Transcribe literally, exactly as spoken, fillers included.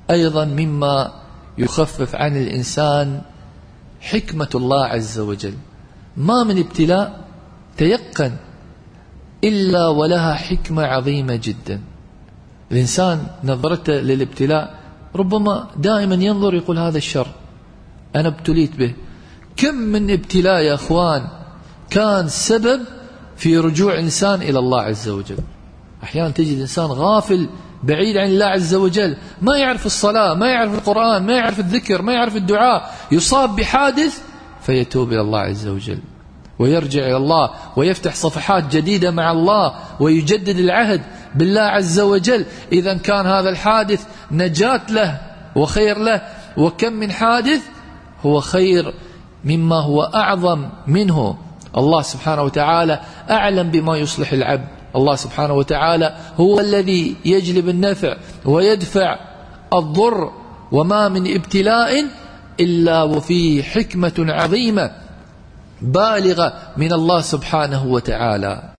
أيضا مما يخفف عن الإنسان حكمة الله عز وجل. ما من ابتلاء تيقن إلا ولها حكمة عظيمة جدا. الإنسان نظرته للابتلاء ربما دائما ينظر يقول هذا الشر أنا ابتليت به. كم من ابتلاء يا أخوان كان سبب في رجوع إنسان إلى الله عز وجل. أحيانا تجد إنسان غافل بعيد عن الله عز وجل، ما يعرف الصلاة، ما يعرف القرآن، ما يعرف الذكر، ما يعرف الدعاء، يصاب بحادث فيتوب إلى الله عز وجل ويرجع إلى الله ويفتح صفحات جديدة مع الله ويجدد العهد بالله عز وجل. إذا كان هذا الحادث نجاة له وخير له، وكم من حادث هو خير مما هو أعظم منه. الله سبحانه وتعالى أعلم بما يصلح العبد. الله سبحانه وتعالى هو الذي يجلب النفع ويدفع الضر، وما من ابتلاء إلا وفيه حكمة عظيمة بالغة من الله سبحانه وتعالى.